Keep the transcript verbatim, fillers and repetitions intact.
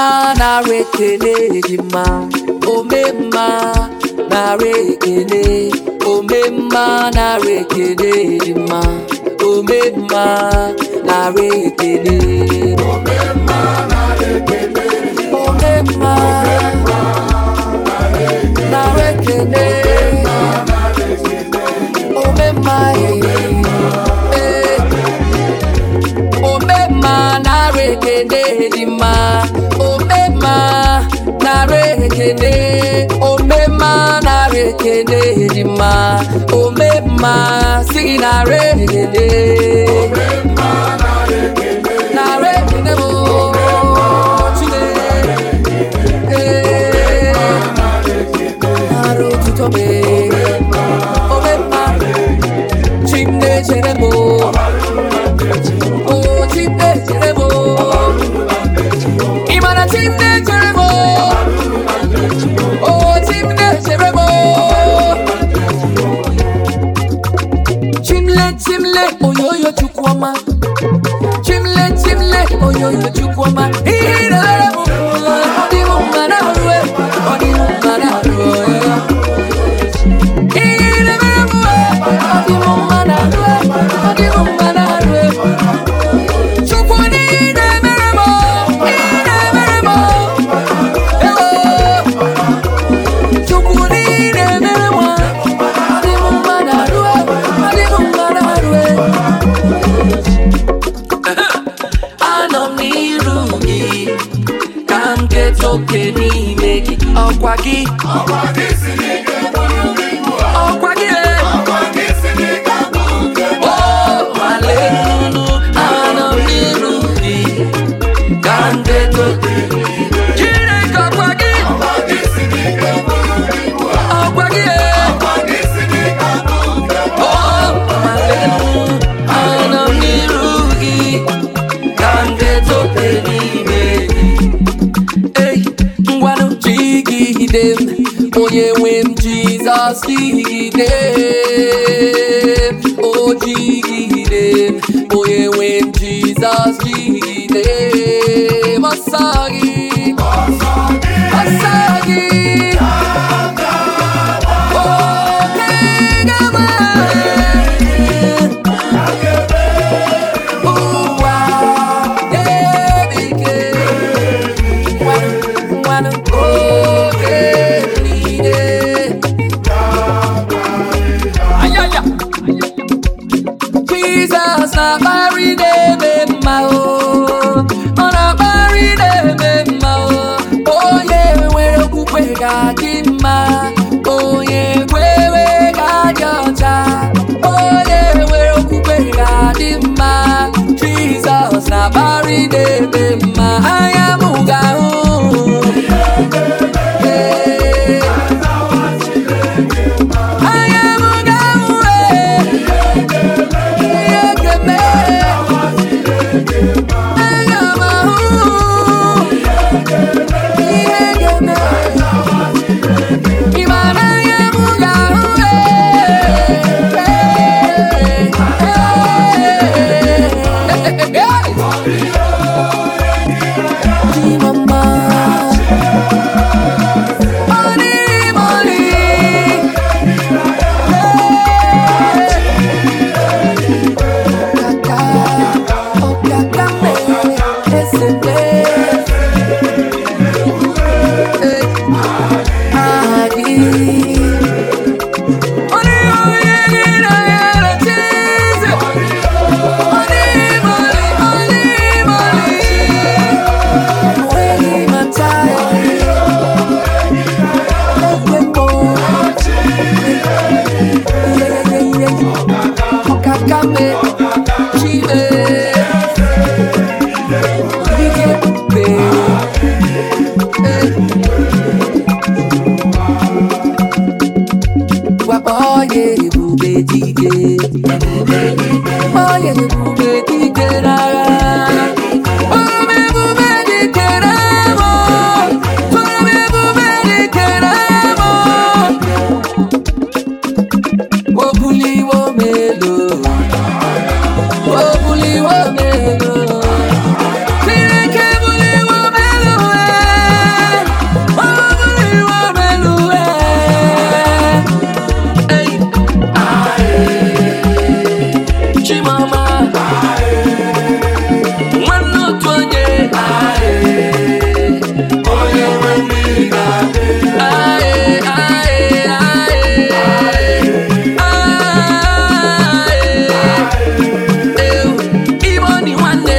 Omemma na rekele jima. Omemma na rekele. Omemma na rekele jima. Omemma na rekele. Omemma na rekele. Omemma na rekele. Omemma eh. Omemma na rekele jima. Omemma na rekele. Omemma na rekele jima. Omemma sing na rekele. Omemma na rekele. Na rekele mo. Chile. Eh. Aro tutobe. Omemma. Chimne cherebo. Oh chimne cherebo. Imana chimne cherebo. Oh chimne cherebo. Chimle chimle oyoyo chukwama. Chimle chimle oyoyo chukwama. Iraremu odimu manarwe odimu manarwe. Iraremu odimu manarwe odimu manarwe. Chukwani iremeremo iremeremo. Ewo. Chukwani iremeremo odimu manarwe odimu manarwe. Anọ m n'iru gị ka m keta oke n'ime gị. Ọkwa gị Ọkwa gị si n'ike bụrụ gị ugbu a. ọkwa gị eh. Ọkwa gị si n'ike bụrụ gị ugbu a. Oh, hallelujah. Anọ m n'iru gị ka m keta oke Chineke. Ọkwa gị Ọkwa gị si n'ike bụrụ gị ugbu a. ọkwa gị eh. Ọkwa gị si n'ike bụrụ gị ugbu a. Oh, hallelujah. Anọ m n'iru gị ka m keta oke n'ime gị. Ei, ngwanụ jigide m, onye nwe m Jizọs jigide m. O jigide m, onye nwe m Jizọs jigide m. Ọsọ gị, Ọsọ gị ọsọ gị, oke gama ụwa ebike. Nwanụ oge niile. Ayaya. Jesus na-akparị na-eme mma o. Ọ na-akparị na-eme mma o. Onye nwere okwukwe ga-adị mma. Onye kwere ga-adị ọcha. Onye nwere okwukwe ga-adị mma. Jesus na-akparị na-eme mma. Anya m ga-ahụ. Eh. Anya m ga-ahụ eh. Ihe ga-eme. Anya m ahụ. Ihe ga-eme. Ị ma na anya m ga-ahụ eh. Eh. Chimama. Money, money. Kaka, oh kaka me, esende. Eh, adi. Money, money, money, Jesus. Money, money, money, money. Money, my time. Ekwepo. Yeah, yeah, yeah. Okakame, Chibe. Ikebe. Eh. Wapa oye ebube dike. Oye ebube dike n'agha. Ome ebube dike n'agha. Ome ebube dike n'agha. Obuliwo melo. Obuliwo melo. Chineke buliwo melo. mmiri ga-adị